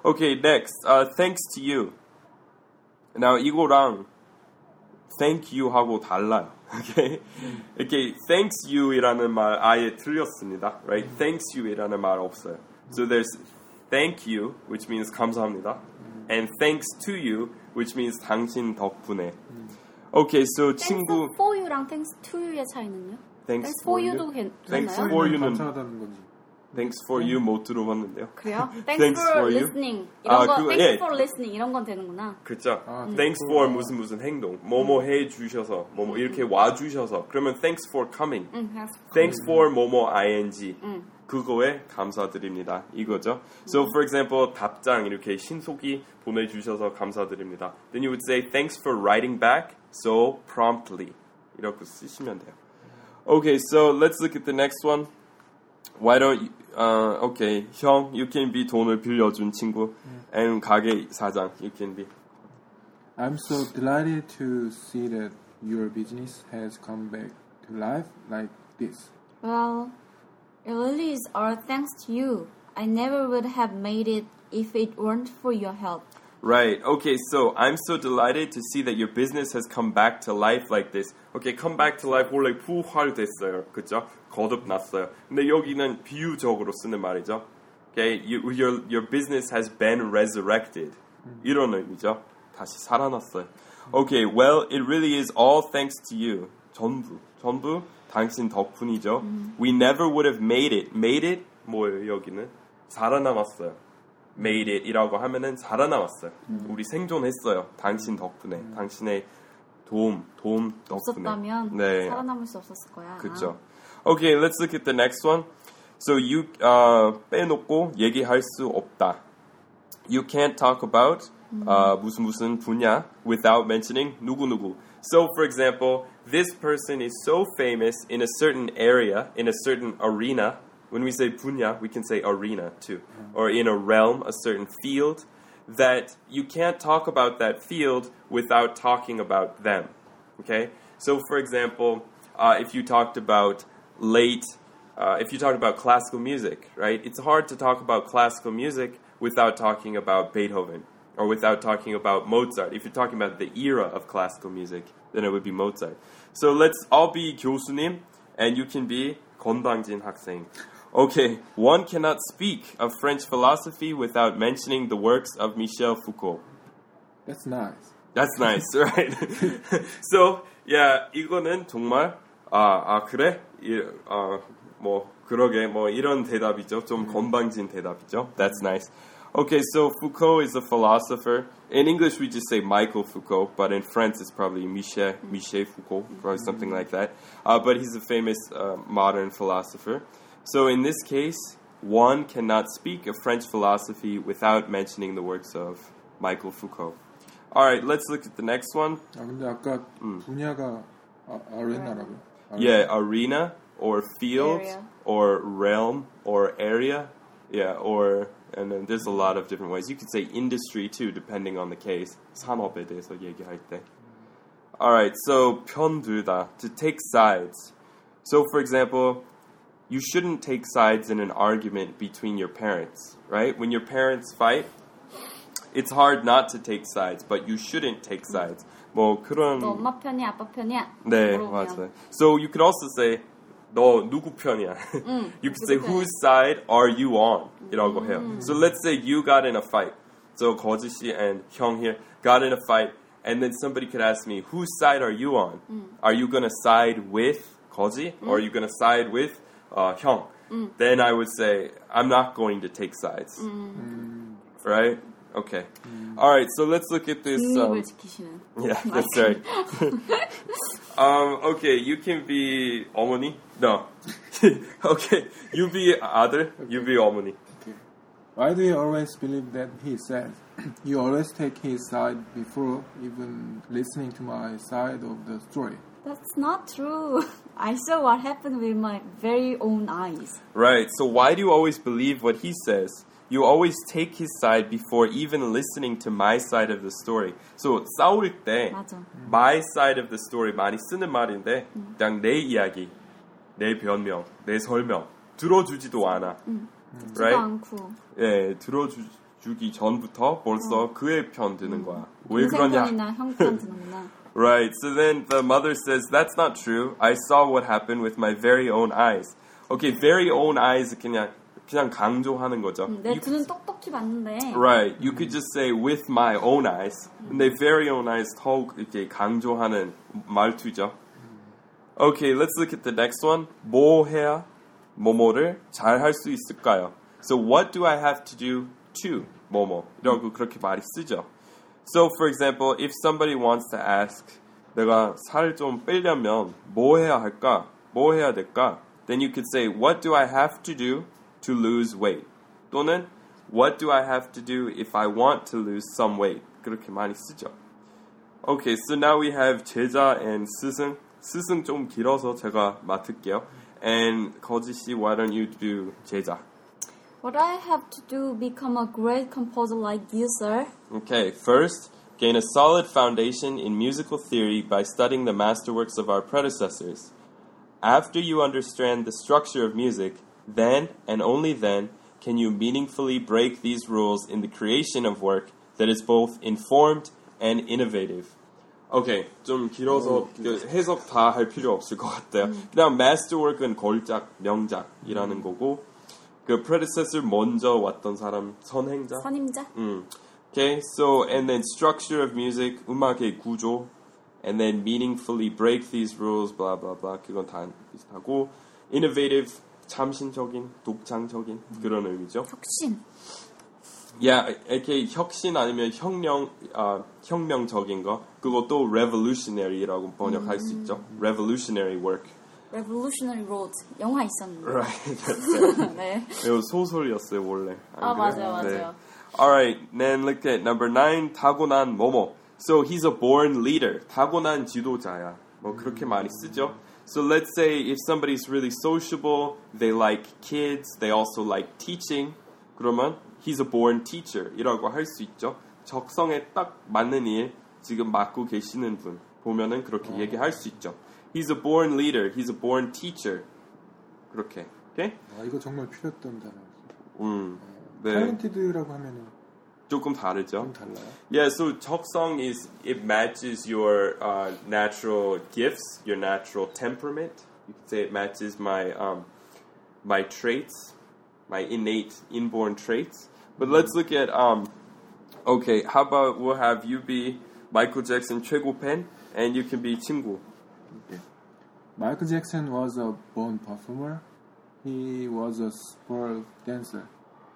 Okay, next. Thanks to you. Now 이거랑 thank you 하고 달라요. Okay? Okay, thanks you이라는 말 아예 틀렸습니다. Right? Thanks you이라는 말 없어요. So there's thank you, which means 감사합니다. And thanks to you, which means 당신 덕분에. Okay, so 친구 Thanks for you랑 thanks to you의 차이는요? Thanks for you. you도 Thanks 괜찮나요? for you는 감사하다는 건지. Thanks for you 못 들어봤는데요. 그래요? Thanks, Thanks for for you? listening 이런 거 그거, Thanks 예. for listening 이런 건 되는구나. 그렇죠. Thanks for 무슨 행동. 뭐뭐 해 주셔서 뭐뭐 이렇게 와 주셔서. 그러면 thanks for coming. Thanks for 뭐뭐 ing. 그거에 감사드립니다. 이거죠. So for example, 답장 이렇게 신속히 보내 주셔서 감사드립니다. Then you would say thanks for writing back so promptly. 이렇게 쓰시면 돼요. Okay, so let's look at the next one. Why don't you, okay, 형, you can be 돈을 빌려준 친구, and 가게 사장, you can be. I'm so delighted to see that your business has come back to life like this. Well, it really is all thanks to you. I never would have made it if it weren't for your help. Right. Okay, so I'm so delighted to see that your business has come back to life like this. Okay, come back to life 원래 부활됐어요. 그죠? 거듭났어요. 근데 여기는 비유적으로 쓰는 말이죠. Okay, your business has been resurrected. 이런 의미죠. 다시 살아났어요. Okay, well, it really is all thanks to you. 전부 당신 덕분이죠. We never would have made it. Made it 뭐예요, 여기는? 살아남았어요. made it 이라고 하면은 살아남았어요. 우리 생존했어요. 당신 덕분에. 당신의 도움 덕분에. 없었다면 네. 살아남을 수 없었을 거야. 그렇죠. Okay, let's look at the next one. So you 빼놓고 얘기할 수 없다. You can't talk about 무슨 분야 without mentioning 누구누구. So for example, this person is so famous in a certain area, in a certain arena. When we say 분야, we can say arena too. Or in a realm, a certain field, that you can't talk about that field without talking about them. Okay? So for example, if you talked about classical music, right? It's hard to talk about classical music without talking about Beethoven or without talking about Mozart. If you're talking about the era of classical music, then it would be Mozart. So let's all be 교수님 and you can be 건방진 학생. Okay, one cannot speak of French philosophy without mentioning the works of Michel Foucault. That's nice. That's nice, right? So, yeah, 이거는 정말 그래? 그러게 이런 대답이죠. 좀 건방진 대답이죠. That's nice. Okay, so Foucault is a philosopher. In English, we just say Michael Foucault, but in French, it's probably Michel Foucault, probably something like that. But he's a famous modern philosopher. So in this case, one cannot speak of French philosophy without mentioning the works of Michael Foucault. All right, let's look at the next one. 근데 아까 분야가 arena라고요? Yeah, arena or field area. or realm or area. Yeah, and then there's a lot of different ways. You could say industry too, depending on the case. 산업에 대해서 얘기할 때. All right, so 편들다, to take sides. So for example, you shouldn't take sides in an argument between your parents, right? When your parents fight, it's hard not to take sides, but you shouldn't take sides. 그런 너 엄마 편이야, 아빠 편이야? 네, 물어보면. 맞아요. So you could also say 너 누구 편이야? You could say whose side are you on? 이라고 해요. So let's say you got in a fight. So 거지 씨 and 형 here got in a fight, and then somebody could ask me, whose side are you on? Are you going to side with 거지, or are you going to side with 형? Then I would say, I'm not going to take sides. Right? Okay. All right, so let's look at this. 중립을 지키시는. Yeah, that's right. Okay, you can be 어머니? No. Okay, you be 아들, you be 어머니. Okay. Why do you always believe that he says? You always take his side before even listening to my side of the story. That's not true. I saw what happened with my very own eyes. Right, so why do you always believe what he says? You always take his side before even listening to my side of the story. So 싸울 때 맞아. my side of the story 많이 쓰는 말인데 그냥 내 이야기, 내 변명, 내 설명 들어주지도 않아. 듣지도 Right? 않고. 예, 들어주지 주기 전부터 벌써 그의 편 드는 거야. 왜 그러냐? 동생 편이나 형 편 드는구나. Right. So then the mother says, that's not true. I saw what happened with my very own eyes. Okay, very own eyes 그냥 강조하는 거죠. 내 두 눈 똑똑히 봤는데. Right. You could just say with my own eyes. 근데 very own eyes 더욱 이렇게 강조하는 말투죠. Okay, let's look at the next one. 뭐 해야 뭐뭐를 잘 할 수 있을까요? So what do I have to do to 뭐뭐? 이라고 그렇게 많이 쓰죠. So for example, if somebody wants to ask 내가 살 좀 빼려면 뭐 해야 할까? 뭐 해야 될까? Then you could say what do I have to do to lose weight? 또는 what do I have to do if I want to lose some weight? 그렇게 많이 쓰죠. Okay, so now we have 제자 and 스승. 스승 좀 길어서 제가 맡을게요. And 거지 씨, why don't you do 제자? What I have to do become a great composer like you, sir? Okay, first, gain a solid foundation in musical theory by studying the masterworks of our predecessors. After you understand the structure of music, then and only then can you meaningfully break these rules in the creation of work that is both informed and innovative. 오케이, 좀 길어서 해석 다 할 필요 없을 것 같아요. 그냥 masterwork은 걸작, 명작이라는 거고 그 predecessor 먼저 왔던 사람 선행자. 선임자. Okay, so and then structure of music, 음악의 구조, and then meaningfully break these rules, blah blah blah. 그건 다 비슷하고 innovative, 참신적인, 독창적인 그런 의미죠. 혁신. Yeah, 이렇게 혁신 아니면 혁명적인 거 그것도 revolutionary라고 번역할 수 있죠. Revolutionary work. Revolutionary Road 영화 있었는데. Right, that's it. 네. 이거 소설이었어요 원래. 아 맞아요, 맞아요. 네. Alright, then look at number 9. 타고난 뭐뭐. So he's a born leader. 타고난 지도자야. 뭐 그렇게 많이 쓰죠. So let's say if somebody's really sociable, they like kids, they also like teaching. 그러면 he's a born teacher이라고 할 수 있죠. 적성에 딱 맞는 일 지금 맡고 계시는 분 보면은 그렇게 얘기할 수 있죠. He's a born leader. He's a born teacher. 그렇게. 오케이? 아, 이거 정말 필요했던 단어였어요. 네. talented라고 하면은 조금 다르죠. 좀 달라요. Yeah, so 적성 is it matches your natural gifts, your natural temperament. You could say it matches my my traits, my innate inborn traits. But let's look at okay, how about we'll have you be Michael Jackson 최고 팬 and you can be 친구. Michael Jackson was a born performer. He was a superb dancer,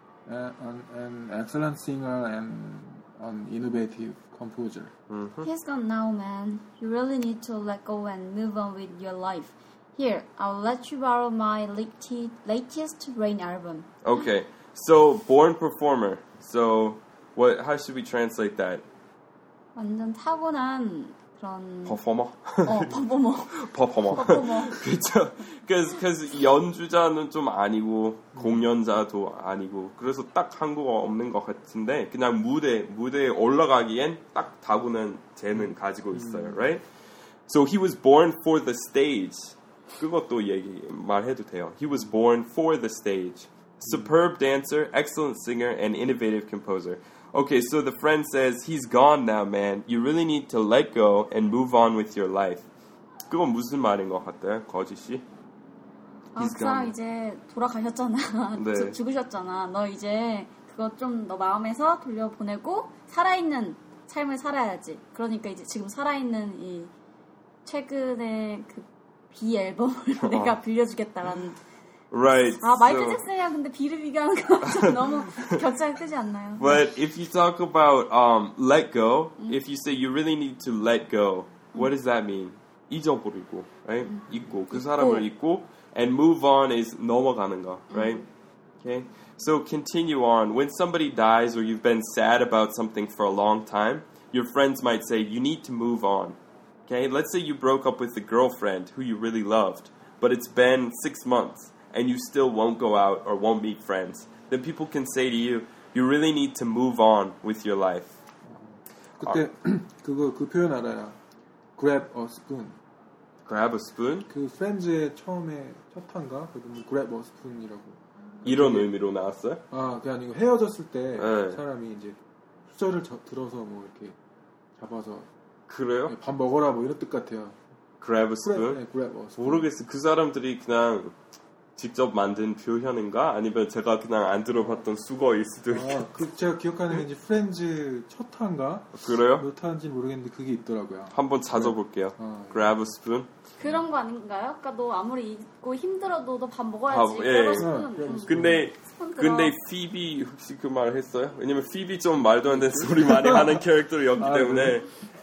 an excellent singer, and an innovative composer. He's gone now, man. You really need to let go and move on with your life. Here, I'll let you borrow my latest Rain album. Okay, so born performer. So what? How should we translate that? 완전 타고난 그런 Performer. 퍼포머. 그렇죠. Because 연주자는 좀 아니고 공연자도 아니고 그래서 딱 한국어 없는 것 같은데 그냥 무대에 올라가기엔 딱 타고난 재능 가지고 있어요, right? So he was born for the stage. 그것도 말해도 돼요. He was born for the stage. Superb dancer, excellent singer, and innovative composer. Okay, so the friend says, he's gone now, man. You really need to let go and move on with your life. 그건 무슨 말인 것 같아요, 거지 씨? 그 사람 이제 돌아가셨잖아. 네. 죽으셨잖아. 너 이제 그거 좀 너 마음에서 돌려보내고 살아있는 삶을 살아야지. 그러니까 이제 지금 살아있는 이 최근에 그 비 앨범을 내가 빌려주겠다라는. Right. 아, 마이클 잭슨이랑 근데 비를 비교하는 건 좀 너무 격차가 크지 않나요? But if you talk about let go, if you say you really need to let go, what does that mean? 잊어버리고, right? 잊고, 그 사람을 잊고, and move on is 넘어가는 거, right? Okay. So continue on. When somebody dies or you've been sad about something for a long time, your friends might say you need to move on. Okay. Let's say you broke up with a girlfriend who you really loved, but it's been 6 months. And you still won't go out or won't meet friends, then people can say to you, you really need to move on with your life. 그때 그 표현 알아요. Grab a spoon. Grab a spoon? 그 프렌즈의 처음에 첫 탄가? 그래도 Grab a spoon이라고. 이런 의미로 나왔어요? 아, 그게 아니고 헤어졌을 때 네. 사람이 이제 수저를 들어서 뭐 이렇게 잡아서 그래요? 밥 먹어라 뭐 이런 뜻 같아요. Grab a spoon? 네, grab. 모르겠어. 그 사람들이 그냥 직접 만든 표현인가? 아니면 제가 그냥 안 들어봤던 수거일 수도 있고. 제가 기억하는 게 이제 프렌즈 첫 화인가? 그래요? 몇 화인지 모르겠는데 그게 있더라고요. 한번 찾아볼게요. Grab a spoon. 그런 거 아닌가요? 그러니까 너 아무리 있고 힘들어도 너 밥 먹어야지. 밥, 예. 근데 근데 피비 혹시 그 말 했어요? 왜냐면 피비 좀 말도 안 되는 소리 많이 하는 캐릭터였기 때문에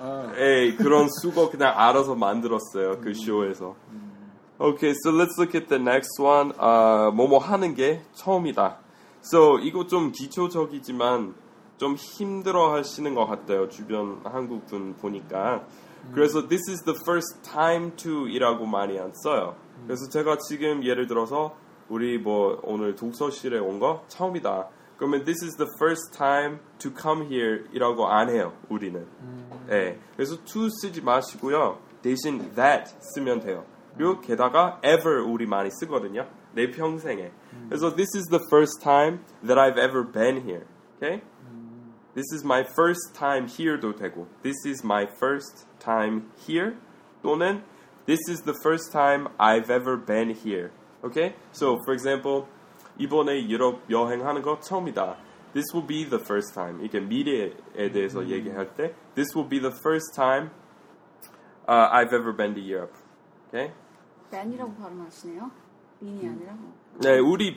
그런 수거 그냥 알아서 만들었어요. 그 쇼에서. Okay, so let's look at the next one. 뭐뭐 하는 게 처음이다. So 이거 좀 기초적이지만 좀 힘들어 하시는 것 같아요. 주변 한국 분 보니까. 그래서 this is the first time to 이라고 많이 안 써요. 그래서 제가 지금 예를 들어서 우리 뭐 오늘 독서실에 온 거 처음이다. 그러면 this is the first time to come here 이라고 안 해요. 우리는. 네. 그래서 to 쓰지 마시고요. 대신 that 쓰면 돼요. 그리고 게다가 ever 우리 많이 쓰거든요. 내 평생에. 그래서 this is the first time that I've ever been here. Okay? This is my first time here도 되고 this is my first time here 또는 this is the first time I've ever been here. Okay? So for example 이번에 유럽 여행하는 거 처음이다. This will be the first time. 이게 미래에 대해서 얘기할 때 this will be the first time I've ever been to Europe. Okay? 벤이라고 발음하시네요. 빈이 아니라. 네, 우리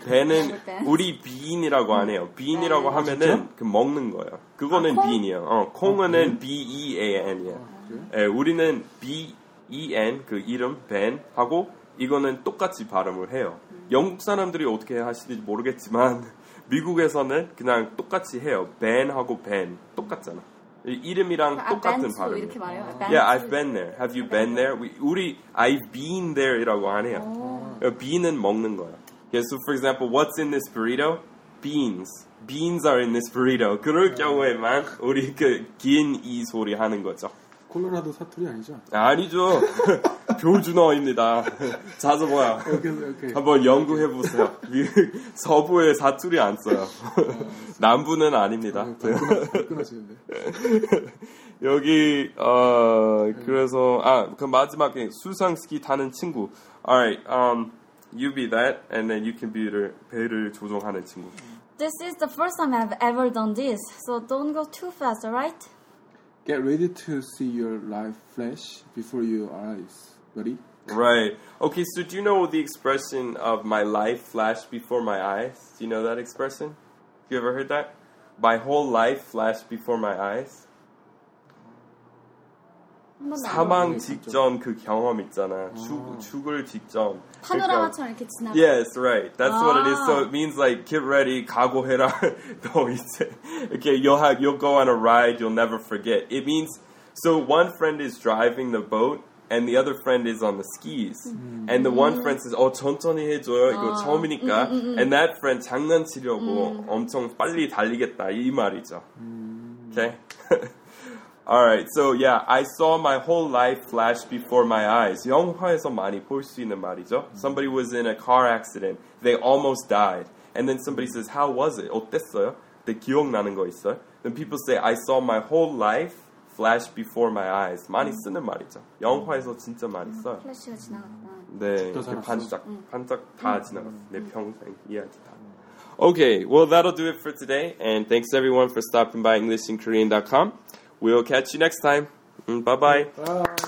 비인이라고 안 해요. 비인이라고 하면은 그 먹는 거예요. 그거는 비인이에요. 콩은 B-E-A-N이에요. 네, 우리는 B-E-N 그 이름 벤 하고 이거는 똑같이 발음을 해요. 영국 사람들이 어떻게 하시는지 모르겠지만 미국에서는 그냥 똑같이 해요. 벤하고 벤 똑같잖아. 이름이랑 똑같은 발음. 이렇게 말해요. Yeah, I've been there. Have you been there? 우리 I've been there이라고 안 해요. be는 먹는 거야. Okay, so for example, what's in this burrito? Beans. Beans are in this burrito. 그럴 경우에만 우리 그 긴 이 소리 하는 거죠. 콜로라도 사투리 아니죠? 아니죠. 표준어입니다. 자주 뭐야. 오케이. 한번 연구해 보세요. 서부에 사투리 안 써요. 남부는 아닙니다. 끊어지는데. 여기 그래서 그 마지막에 수상스키 타는 친구. Alright, you be that, and then you can be 배를 조종하는 친구. This is the first time I've ever done this, so don't go too fast, alright? Get ready to see your life flash before your eyes, buddy. Right. Okay, so do you know the expression of my life flashed before my eyes? Do you know that expression? You ever heard that? My whole life flashed before my eyes? 사망 직전 그 경험 있잖아. 죽을 직전. 파노라마처럼 이렇게 지나가. Yes, right. That's what it is. So it means like get ready, 각오해라. 너 이제 okay, you'll go on a ride you'll never forget. It means so one friend is driving the boat and the other friend is on the skis. And the one friend says, 천천히 해줘요. 이거 처음이니까. And that friend 장난치려고 엄청 빨리 달리겠다 이 말이죠. Okay? Alright, so yeah, I saw my whole life flash before my eyes. 영화에서 많이 볼 수 있는 말이죠. Somebody was in a car accident. They almost died. And then somebody says, how was it? 어땠어요? 근데 기억나는 거 있어요? Then people say, I saw my whole life flash before my eyes. 많이 쓰는 말이죠. 영화에서 진짜 많이 써요. 플래시가 지나갔다. 네, 반짝 다 지나갔어. 내 평생 이야기 다. Okay, well that'll do it for today. And thanks everyone for stopping by EnglishinKorean.com. We'll catch you next time. Bye-bye. Bye.